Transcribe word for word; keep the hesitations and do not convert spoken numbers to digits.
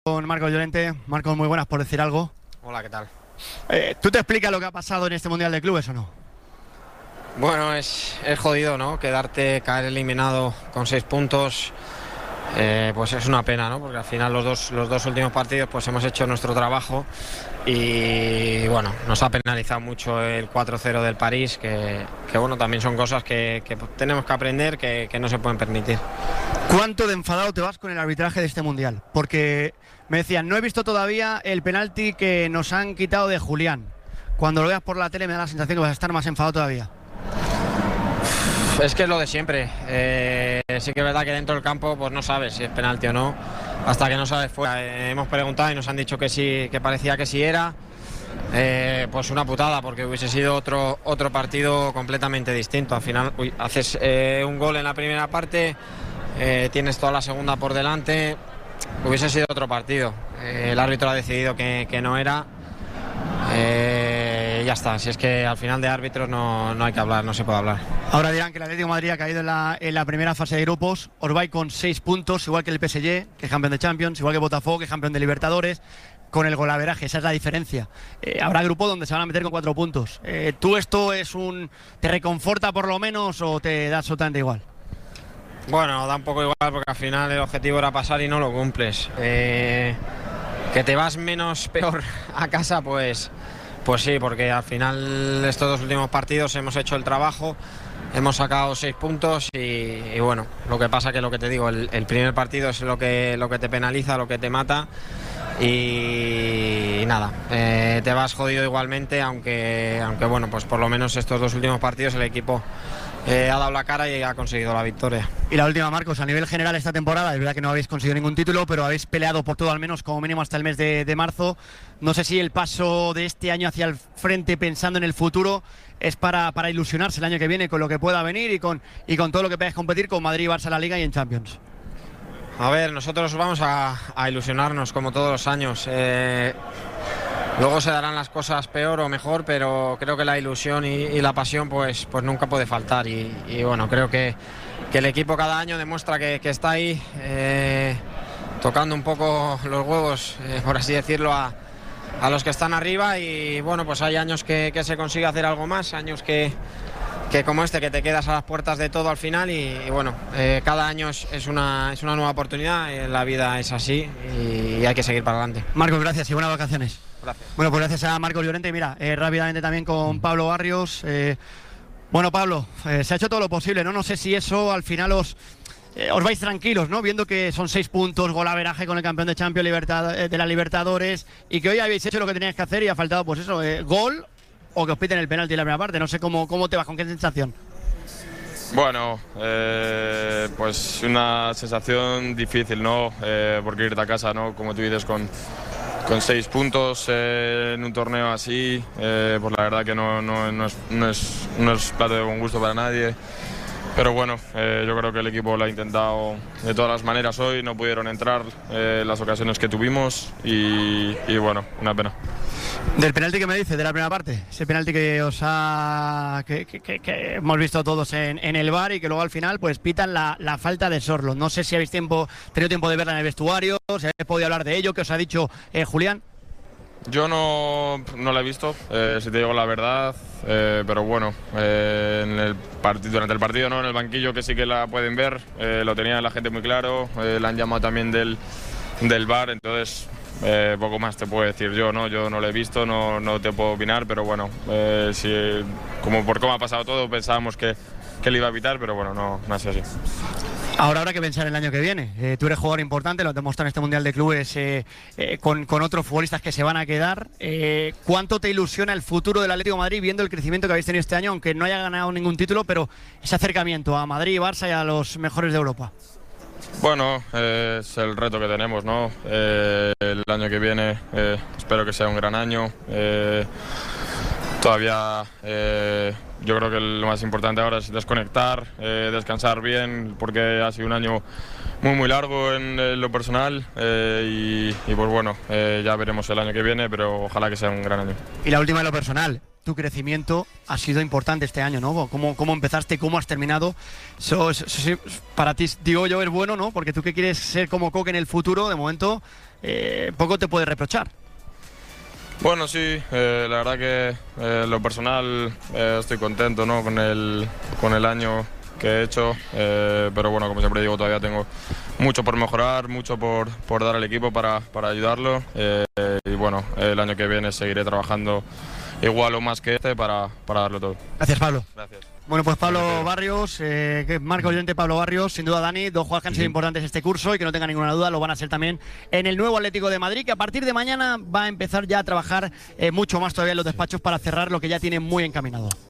Con Marcos Llorente. Marcos, muy buenas, por decir algo. Hola, ¿qué tal? Eh, ¿Tú te explicas lo que ha pasado en este Mundial de Clubes o no? Bueno, es, es jodido, ¿no? Quedarte, caer eliminado con seis puntos, eh, pues es una pena, ¿no? Porque al final los dos, los dos últimos partidos pues hemos hecho nuestro trabajo y bueno, nos ha penalizado mucho el cuatro cero del París, que, que bueno, también son cosas que, que tenemos que aprender, que, que no se pueden permitir. ¿Cuánto de enfadado te vas con el arbitraje de este Mundial? Porque me decían, no he visto todavía el penalti que nos han quitado de Julián. Cuando lo veas por la tele me da la sensación que vas a estar más enfadado todavía. Es que es lo de siempre. Eh, sí que es verdad que dentro del campo pues no sabes si es penalti o no, hasta que no sabes fuera. Eh, hemos preguntado y nos han dicho que sí, que parecía que sí era. Eh, pues una putada, porque hubiese sido otro, otro partido completamente distinto. Al final uy, haces eh, un gol en la primera parte, eh, tienes toda la segunda por delante, hubiese sido otro partido. Eh, el árbitro ha decidido que, que no era. Eh, ya está, si es que al final de árbitros no, no hay que hablar, no se puede hablar. Ahora dirán que el Atlético de Madrid ha caído en la, en la primera fase de grupos. Os vais con seis puntos, igual que el P S G, que es campeón de Champions, igual que Botafogo, que es campeón de Libertadores, con el golaveraje, esa es la diferencia. Eh, habrá grupos donde se van a meter con cuatro puntos. Eh, ¿Tú esto es un te reconforta por lo menos o te da absolutamente igual? Bueno, da un poco igual porque al final el objetivo era pasar y no lo cumples. Eh, que te vas menos peor a casa, pues, pues sí, porque al final estos dos últimos partidos hemos hecho el trabajo, hemos sacado seis puntos y, y bueno, lo que pasa que lo que te digo, el, el primer partido es lo que, lo que te penaliza, lo que te mata y, y nada, eh, te vas jodido igualmente, aunque, aunque bueno, pues por lo menos estos dos últimos partidos el equipo Eh, ha dado la cara y ha conseguido la victoria. Y la última, Marcos, a nivel general esta temporada, es verdad que no habéis conseguido ningún título, pero habéis peleado por todo, al menos como mínimo hasta el mes de, de marzo. No sé si el paso de este año hacia el frente, pensando en el futuro, es para, para ilusionarse el año que viene con lo que pueda venir y con, y con todo lo que podáis competir con Madrid, Barça en la Liga y en Champions. A ver, nosotros vamos a, a ilusionarnos como todos los años. Eh, luego se darán las cosas peor o mejor, pero creo que la ilusión y, y la pasión pues, pues nunca puede faltar. Y, y bueno, creo que, que el equipo cada año demuestra que, que está ahí, eh, tocando un poco los huevos, eh, por así decirlo, a, a los que están arriba. Y bueno, pues hay años que, que se consigue hacer algo más, años que... que como este, que te quedas a las puertas de todo al final y, y bueno, eh, cada año es, es, una, es una nueva oportunidad, eh, la vida es así y, y hay que seguir para adelante. Marcos, gracias y buenas vacaciones. Gracias. Bueno, pues gracias a Marcos Llorente. Mira, eh, rápidamente también con Pablo Barrios. Eh, bueno, Pablo, eh, se ha hecho todo lo posible, ¿no? No sé si eso al final os... Eh, os vais tranquilos, ¿no? Viendo que son seis puntos, golaveraje con el campeón de Champions, Libertad, eh, de la Libertadores, y que hoy habéis hecho lo que teníais que hacer y ha faltado, pues eso, eh, gol o que os piten el penalti en la primera parte. No sé cómo, cómo te vas, con qué sensación. Bueno, eh, pues una sensación difícil, ¿no? Eh, porque irte a casa, ¿no? Como tú dices, con, con seis puntos eh, en un torneo así, eh, pues la verdad que no, no, no, es, no, es, no es plato de buen gusto para nadie. Pero bueno, eh, yo creo que el equipo lo ha intentado de todas las maneras hoy, no pudieron entrar eh, las ocasiones que tuvimos y, y bueno, una pena. Del penalti que me dices, de la primera parte, ese penalti que os ha que, que, que, que hemos visto todos en, en el V A R y que luego al final pues pitan la, la falta de Sorlo. No sé si habéis tiempo, tenido tiempo de verla en el vestuario, si habéis podido hablar de ello, ¿qué os ha dicho eh, Julián? Yo no, no la he visto, eh, si te digo la verdad, eh, pero bueno, eh, en el partido, durante el partido, ¿no? En el banquillo que sí que la pueden ver, eh, lo tenía la gente muy claro, eh, la han llamado también del, del V A R, entonces eh, poco más te puedo decir yo, ¿no? Yo no lo he visto, no, no te puedo opinar, pero bueno, eh, si, como por cómo ha pasado todo pensábamos que, que le iba a evitar, pero bueno, no, no ha sido así. Ahora habrá que pensar el año que viene. Eh, tú eres jugador importante, lo has demostrado en este Mundial de Clubes eh, eh, con, con otros futbolistas que se van a quedar. Eh, ¿Cuánto te ilusiona el futuro del Atlético de Madrid viendo el crecimiento que habéis tenido este año, aunque no haya ganado ningún título, pero ese acercamiento a Madrid, Barça y a los mejores de Europa? Bueno, eh, es el reto que tenemos, ¿no? Eh, el año que viene eh, espero que sea un gran año. Eh, todavía eh, yo creo que lo más importante ahora es desconectar, eh, descansar bien, porque ha sido un año muy muy largo en, en lo personal eh, y, y pues bueno, eh, ya veremos el año que viene, pero ojalá que sea un gran año. Y la última en lo personal, tu crecimiento ha sido importante este año, ¿no? ¿Cómo, cómo empezaste, cómo has terminado? Eso, eso, eso, para ti, digo yo, es bueno, ¿no? Porque tú que quieres ser como Coque en el futuro, de momento, eh, poco te puedes reprochar. Bueno, sí, eh, la verdad que eh, lo personal eh, estoy contento, ¿no? con, el, con el año que he hecho, eh, pero bueno, como siempre digo, todavía tengo mucho por mejorar, mucho por, por dar al equipo para, para ayudarlo eh, y bueno, el año que viene seguiré trabajando igual o más que este para, para darlo todo. Gracias, Pablo. Gracias. Bueno, pues Pablo Barrios, eh, que Marco Llorente, Pablo Barrios, sin duda Dani, dos jugadores que han sido importantes este curso y que no tengan ninguna duda, lo van a ser también en el nuevo Atlético de Madrid, que a partir de mañana va a empezar ya a trabajar eh, mucho más todavía en los despachos para cerrar lo que ya tiene muy encaminado.